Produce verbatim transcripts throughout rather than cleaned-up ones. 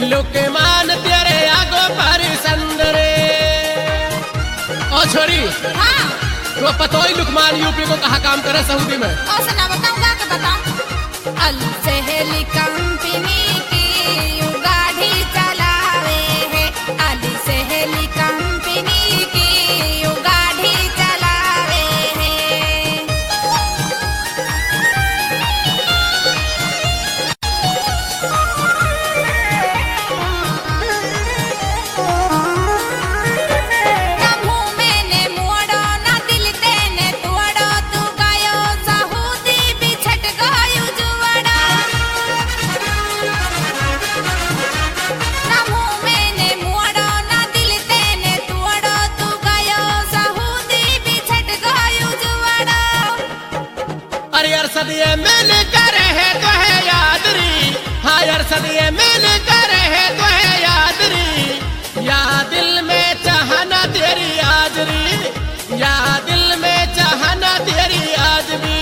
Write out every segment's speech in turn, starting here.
लोके मान तेरे आगो पर संदरे। ओ छोरी हाँ तो पतो ही लुकमान यूपी को कहा काम करे सऊदी में? और सुना बताऊंगा कि बताऊं। अल सहेली कंपनी की यू गाड़ी चलावे है, अल सहेली कंपनी की यू गाड़ी चलावे है। ना मुंह मैंने मोड़ो ना दिल तेने तोड़ो, तू गयो सऊदी बिछट गयो जुवड़ा। ना मुंह मैंने मोड़ो ना दिल तेने तोड़ो, तू गयो सऊदी बिछट गयो जुवड़ा। अरे यार सदिये मिल कर है तो है याद री, हाँ यार सदिये मिल कर है तो है याद री। या दिल में चाहना तेरी आज री, या दिल में चाहना तेरी आज भी।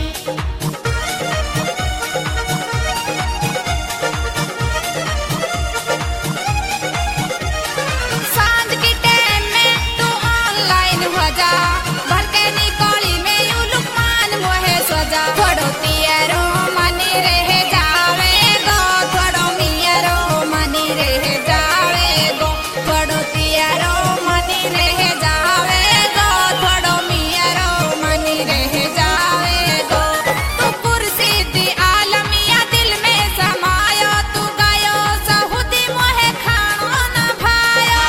सांझ की टाइम में तू ऑनलाइन हो जा, भर के निकोली में यू लुकमान मोहे सजा। थोड़ो तियरो मनी रह जावे गो, थोड़ो मियरो मनी रह जावे गो, थोड़ो तियरो मनी रह जावे गो, थोड़ो मियरो मनी रह जावे गो। तू कुर्सी दी आलमिया दिल में समायो, तू गयो सऊदी मोहे खानो न भायो।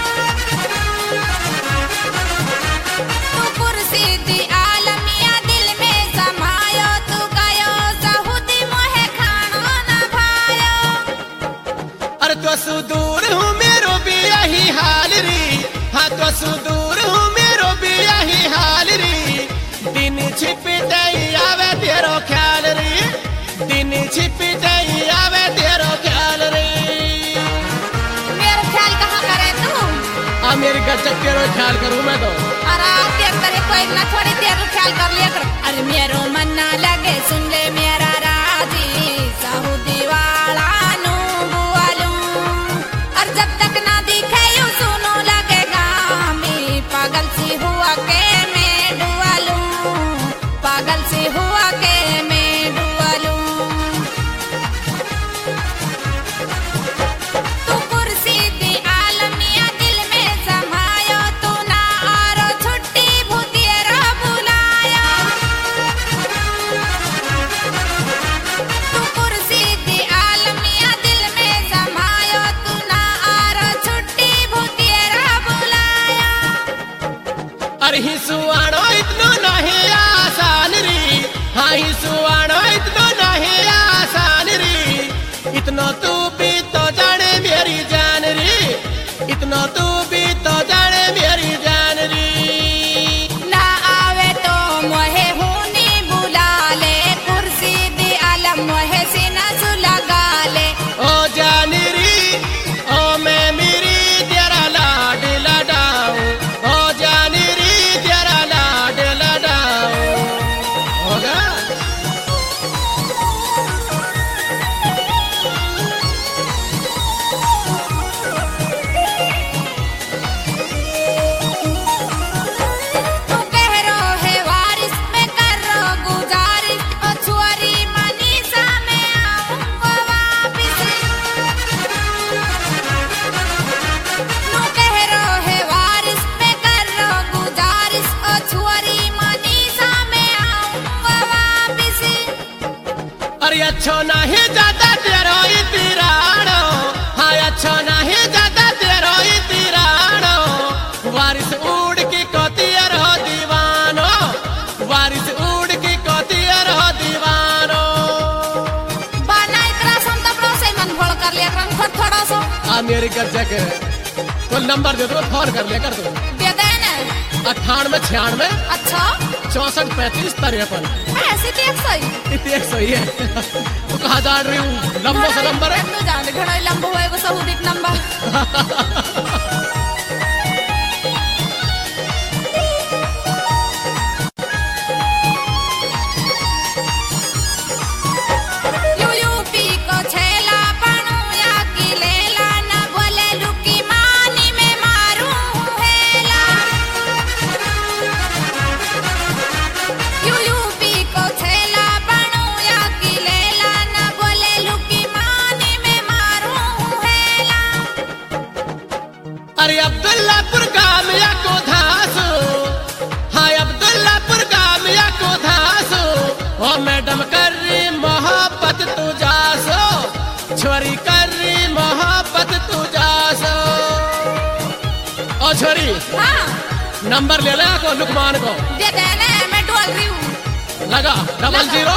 तू कुर्सी दी आलमिया दिल में समायो, तू गयो सऊदी मोहे खानो न भायो। अरे तो सुदूर हूँ मेरो भी यही हाल री, हाँ तो सुदूर हूँ मेरो भी यही हाल री। दिन छिपते ही आवे तेरो ख्याल री, दिन छिपते ही आवे तेरो ख्याल री। मेरा ख्याल कहाँ करे तू? आ मेरी गजब तेरो ख्याल करूँ मैं तो। अरे देख तेरे कोई ना थोड़ी देर ख्याल कर लिया कर। अरे मेरो मन ना लगे सुन ले मेरा राजी, सऊदी वाला नू बुआलू। और जब तक ना दिखे यू सुनो लगेगा मैं पागल सी हुआ के मैं डुआलू, पागल सी हुआ के मैं डुआलू। तू कुर्सी दी आलमिया दिल में समायो, तू ना आरो छुट्टी भूतियरा बुलाया। तू कुर्सी दी आलमिया दिल में समायो, तू ना आरो छुट्टी भूतियरा बुलाया। अरे ही सुआनो इतनो नहीं आसान री, हाँ ही सुआनो इतनो नहीं आसान री। इतना तू भी तो जाने मेरी जान री, इतना तू भी तो जाने मेरी जान री। ना आवे तो मोहे हुनी बुला ले, कुर्सी दी आलम मोहे सीना सुलगा ले। ओ जान री ओ मैं मेरी तेरा लाड लडाऊं, ओ जान री तेरा लाड लडाऊं। होगा तू कह रो है वारिस मैं कर रो गुजारिश, ओ छुआरी मनीषा मैं आऊंगा वापिस। तू कह रो है वारिस मैं कर रो गुजारिश, ओ छुआरी मनीषा मैं आऊंगा वापिस। अरे अच्छो नहीं जाता तेरो इतिराणो, हाँ अच्छो नहीं जाता तेरो इतिराणो। वारिस उड़ की कोतियर हो दीवानो, वारिस उड़ की कोतियर हो दीवानो। बाना इतना सुन तबड़ो से मन भोल कर लिया कर थोड़ा थोड़ा सो। आ मेरी गज्जक तो नंबर दे दो, फोन कर लिया कर दो। दे देना। अट्ठानवे छियानवे अच्छा चौसठ पैंतीस तिरपन। ऐसे तो एक सही। इतनी एक सही है। तो कहा जा रही हूँ लंबो से नंबर है। तू जाने घड़ा लंबो है वो सऊदी नंबर। यू यूपी को छेला पणू या की लेला। छोरी करी मोहब्बत तू जासो। ओ छोरी हाँ नंबर ले ले को लुकमान को दे देने, मैं डोल रही हूँ। लगा डबल जीरो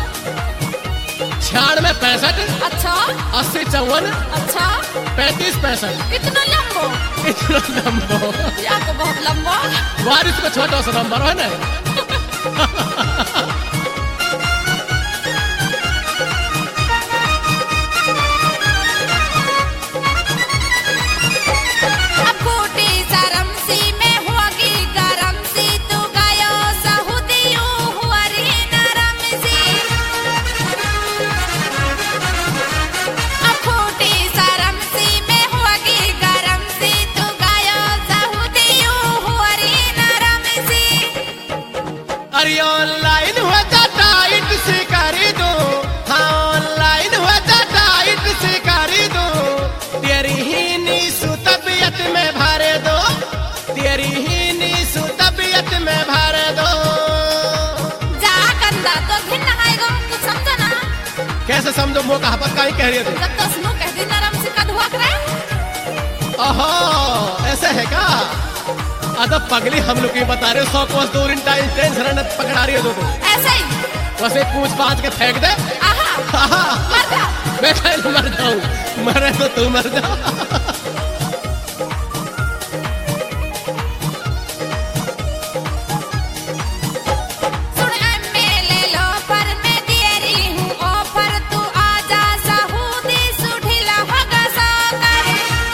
छियानवे पैंसठ अच्छा अस्सी चौवन अच्छा पैंतीस पैंसठ। कितना लंबो, इतना लंबो या तो बहुत लंबो। बारिश को छोटा सा नंबर है ना। अब खोटी शर्म सी में होगी गरम सी, तू गयो सहुदियों हुआरी नरम सी। अब खोटी शर्म सी में होगी गरम सी, तू गयो सहुदियों हुआरी नरम सी। अरे ऑनलाइन होता टाइट से कर दो, हाँ ऑनलाइन होता टाइट से कर दो। तेरी ही नीसु तबीयत में भरे दो, तेरी ही नीसु तबीयत में भरे दो। जा गंदा तो घिन आएगा, कुछ समझो ना। कैसे समझो, मुँह का हपक का ही कह रही है तू। जब तो सुनो कह दी नरम सी कद हुआ करे। ओहो ऐसा है क्या? अदब पगली हम लोग की बता रहे, सौ कोस दूर इन टाइम टेंशन पकड़ा रही है तू तो। ऐसे ही वैसे पूछ पाछ के फेंक दे। आहा आहा, मर जा। मैं कहीं मर जाऊं, मरे तो तू मर जा। सुन एमएलए लोफर में दे रही हूँ ऑफर, तू आजा सऊदी सुढिला होगा सौकर।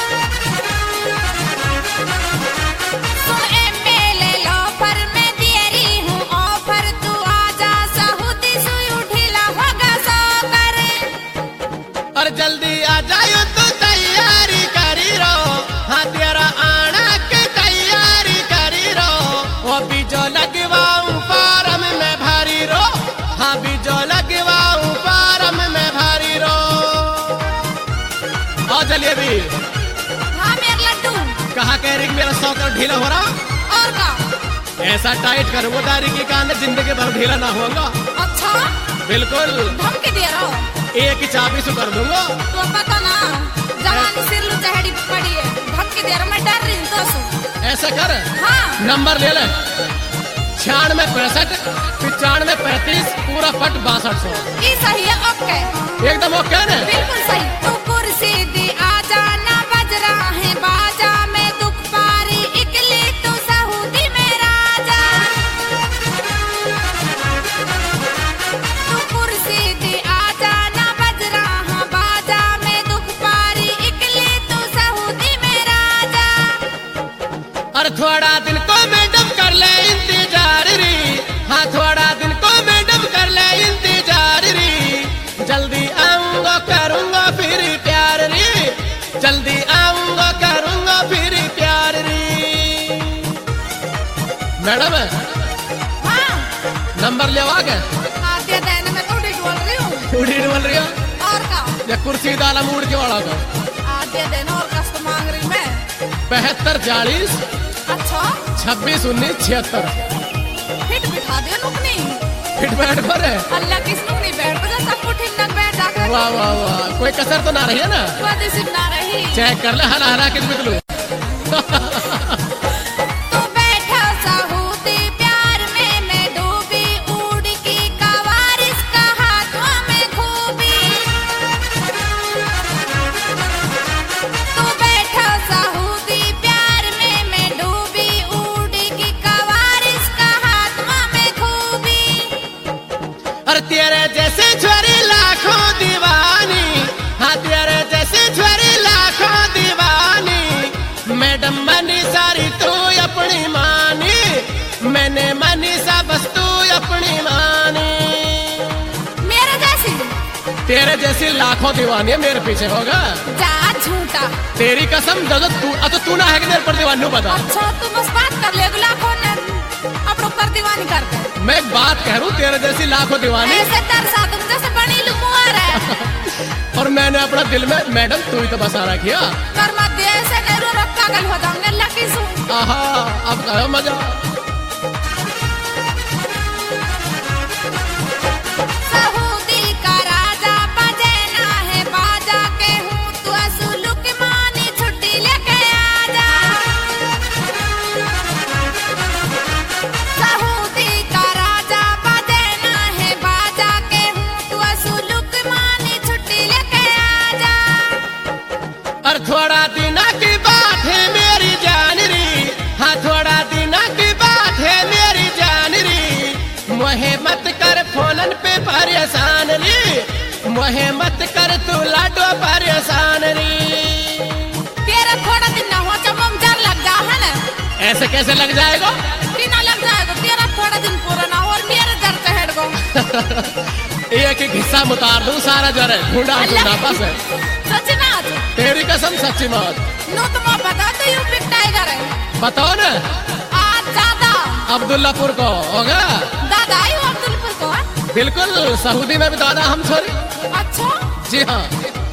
सुन एमएलए लोफर में दे रही हूँ ऑफर, तू आजा सऊदी सुढिला होगा सौकर। और जल्दी आ जाओ तो तैयारी करी रो, हाँ तेरा आना के तैयारी करी रो। वो बीजो लगवाऊं फारम में भारी रो, हाँ बीजो लगवाऊं फारम में भारी रो। और चलिए भी हाँ मेरा लड्डू। कहा कह रही कि मेरा सौकर ढीला हो रहा। और का ऐसा टाइट करूंगा दारी की कान जिंदगी भर ढीला ना होगा। अच्छा बिल्कुल धमकी दे रहा हो। एक ही चाबी से कर दूंगा। तो पता ना जवानी सिर लू चढ़ी पड़ी है, धमकी दे रहा, मैं डर रही हूँ तो सु। ऐसा कर हाँ नंबर ले ले छियानवे पैंसठ पिचानवे पैंतीस पूरा फट बासठ सौ। ये सही है, ओके एकदम ओके ना। बिल्कुल सही। तू कुर्सी दी आ जाना, बज रहा है बाजा में दुख पारी इकली, तू सऊदी में राजा। तू कुर्सी दी आ जाना, बज रहा है बाजा में दुख पारी इकली, तू सऊदी में राजा। और थोड़ा दिन को मैडम कर ले इंतजार री, हाँ थोड़ा दिन को मैडम कर ले इंतजार री। जल्दी आऊंगा करूंगा फिर प्यार री, जल्दी आऊंगा करूंगा फिर प्यार री। मैडम हाँ नंबर लेवा के आद्य देने में तो उड़ी बोल रही हूँ। उड़ी बोल रही हो और का या कुर्सी डाला मूड के वाला का। आद्य देना और कष्ट मांग रही मैं। बहत्तर चालीस अच्छा छब्बीस उन्नीस छिहत्तर। फिट बिठा दियो नुकनी। फिट बैठ पर है। अल्लाह किस नुकनी बैठ बजा सबको ठीक ठाक बैठ जाकर। वाह वाह वाह, कोई कसर तो ना रही है ना। स्वादी सिर्फ ना रही। चेक कर ले हला हला के बिकलू। तू बैठा सऊदी प्यार में मैं डूबी, उड़ की कवारिस का हाथों में खूबी। तू बैठा सऊदी प्यार में मैं डूबी, उड़ की कवारिस का हाथों में खूबी। और तेरे जैसे छोरी लाखों दीवानी, हाँ तेरे जैसे छोरी लाखों दीवानी। मैडम मनी सारी तू अपनी मानी, मैंने मनी सा बस तू अपनी मानी। मेरे जैसी तेरे जैसी लाखों दीवानी है मेरे पीछे होगा। जा झूठा। तेरी कसम दो तू अब तो तू ना है कि तेरे पर दीवानू बता। अच्छा तू बस बात कर ले, लाखों ने अपनों पर दीवानी करते। मैं एक बात कह रहा हूँ, तेरे जैसी लाखों दीवानी। ऐसे दरसा तुम जैसे बनी लुमुआर है। और मैंने अपना दिल में मैडम तू ही तो बसा रखी है। कर मत दे ऐसे नहीं रो पागल हो जाऊंगे अल्लाह की सू। आहा अब कहो मजा। सऊदी का राजा बजे ना है बाजा, मोहे मत कर तू लाडो परेशान री। तेरा थोड़ा दिन ना हो जब हम डर लग जा है ना। ऐसे कैसे लग जाएगा? बिना लग जाएगा तेरा थोड़ा दिन पूरा ना हो और मेरे डर से हट गो। एक एक हिस्सा उतार दूं सारा जरे ढूंढा ढूंढा बस है। सच ना तेरी कसम सच्ची बात। नो तुम बता तो यू पिक टाइगर है। बताओ ना। आज दादा अब्दुल्लापुर को होगा। दादा आई हो अब्दुल्लापुर को है? बिल्कुल सऊदी में भी दादा हम छोरी। अच्छा जी हाँ।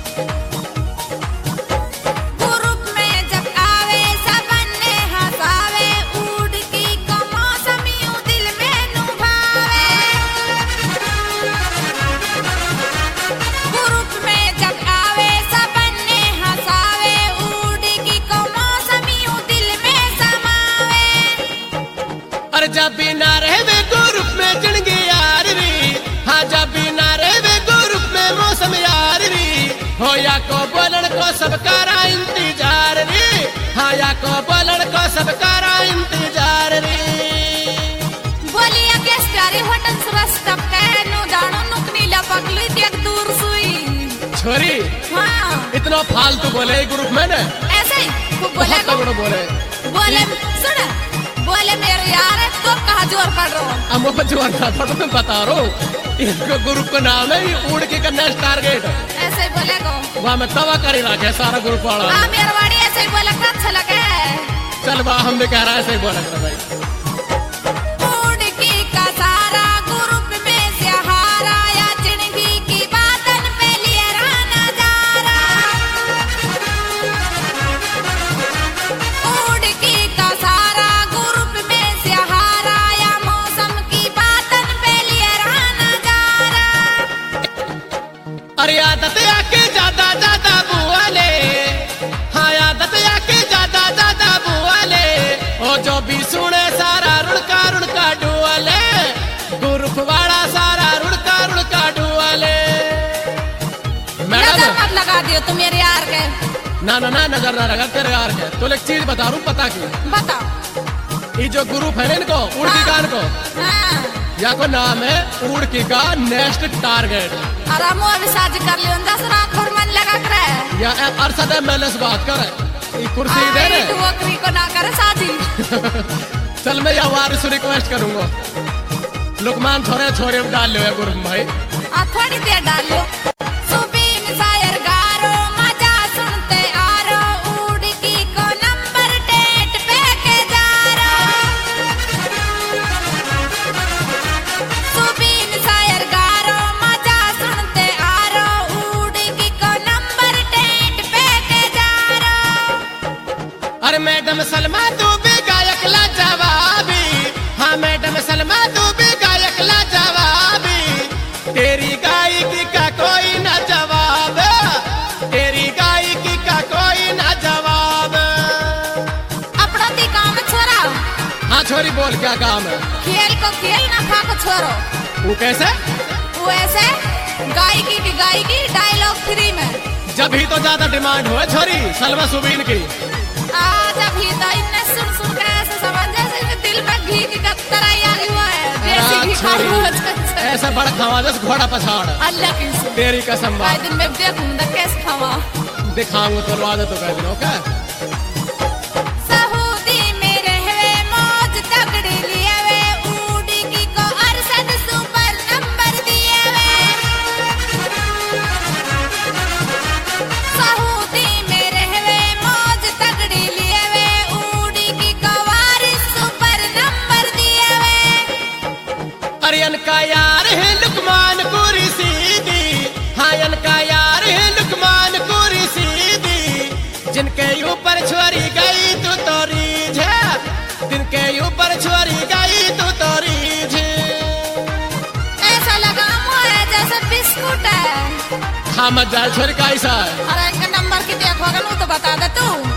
ग्रुप में जब आवे सबने हंसावे उड़ की को मौसम यूं दिल में नुभावे। ग्रुप में जब आवे सबने हंसावे उड़ की को मौसम यूं दिल में समावे। अरे जब भी ना रहे ग्रुप में जिंदगी यार री। हाँ जब भी ना रहे ग्रुप में मौसम यार री। हो या को बोलन को सब करा इंतजार रे। हाँ या को बोलन को सब करा इंतजार रे। बोलिया के स्टारी होटल सुरस्त कहनो जानो नुकनी लपकली देख दूर सुई। छोरी हाँ इतना फालतू बोले ग्रुप में ना। ऐसे ही खूब बोले बहुत बोले बोले सुन बोले मेरे यार तो कहा जोर पड़ रहा हूँ। हम वो जोर का पड़ मैं बता रहा हूँ। इसको ग्रुप का नाम है ये उड़ के करना टारगेट। ऐसे ही बोले को वहाँ में तवा करी रखे सारा ग्रुप वाला। हाँ मेरे वाड़ी ऐसे ही बोले का अच्छा लगे। चल वाह हम भी कह रहा है ऐसे ही बोला कर भाई। उड़ की का सारा ग्रुप में से हारा या जिंदगी की बातन पे लिए रहना जा रहा। उड़ की का सारा ग्रुप में से हारा या मौसम की बातन पे लिए रहना जा रहा। अरे आदत आके ज्यादा ज्यादा बुआ ले। हाँ आदत आके ज्यादा ज्यादा बुआ ले। ओ जो भी सुने सारा रुड़का रुड़का डुआ ले। ग्रुप वाला सारा रुड़का रुड़का डुआ ले। मैडम नजर मत लगा दियो तुम मेरे यार के। ना ना ना नजर ना लगा तेरे यार के। तो एक चीज बता रूं पता की। बताओ ये जो ग्रुप है ना इनको उड़की कान को हाँ या को नाम है उड़की का नेक्स्ट टारगेट। और हम अभी शादी कर लियो दस रात भर मन लगा करे। या अरसद एमएलए से बात करे ये कुर्सी दे रहे। तू वक्री को ना करे शादी। चल मैं यार से रिक्वेस्ट करूंगा लुकमान छोरे छोरे डाल लो ग्रुप में भाई। आ थोड़ी देर डाल लो। सुबीन शायर गारो मजा सुनते आ रो उड़ की को नंबर डेट पे के जा रो। सुबीन शायर गारो मजा सुनते आ रो उड़ की को नंबर डेट पे के जा रो। अरे मैडम सलमा तू भी गायक ला जवाबी। हाँ मैडम सलमा तू भी गायक ला जवाबी। तेरी गायकी का कोई ना जवाब। तेरी गायकी का कोई ना जवाब। अपना ती काम छोरा। हाँ छोरी बोल क्या काम है? खेल को खेल ना खा को छोरो। वो कैसे? वो ऐसे गायकी की गायकी डायलॉग फ्री में। जब ही तो ज्यादा डिमांड हो छोरी सलमा सुबीन की। आज अभी तो इन्हें सुन सुन के ऐसे समझ जैसे दिल में घी की तरह यारी हुआ है। देसी घी खा रही हो ऐसा बड़ा खावा जैसे घोड़ा पछाड़। अल्लाह की सुन। तेरी कसम भाई दिन में देखूंगा कैसे खावा। दिखाऊंगा तो लवा दे तो कह दिनों का। सऊदी में रहवे मौज तगड़ी लिए वे उड़ की को अरशद सुपर नंबर दिए वे। सऊदी में रहवे मौज तगड़ी लिए वे उड़ की को वारिस सुपर नंबर दिए वे। अरियन का यार है लुकमान पूरी सीधी। हाँ का यार है लुकमान पूरी सीधी। जिनके ऊपर छोरी गई तू तो रीझ। जिनके ऊपर छोरी गई तू तो रीझ। ऐसा लगा मुझे जैसे बिस्कुट है। हाँ मत जा छोरी का ऐसा है।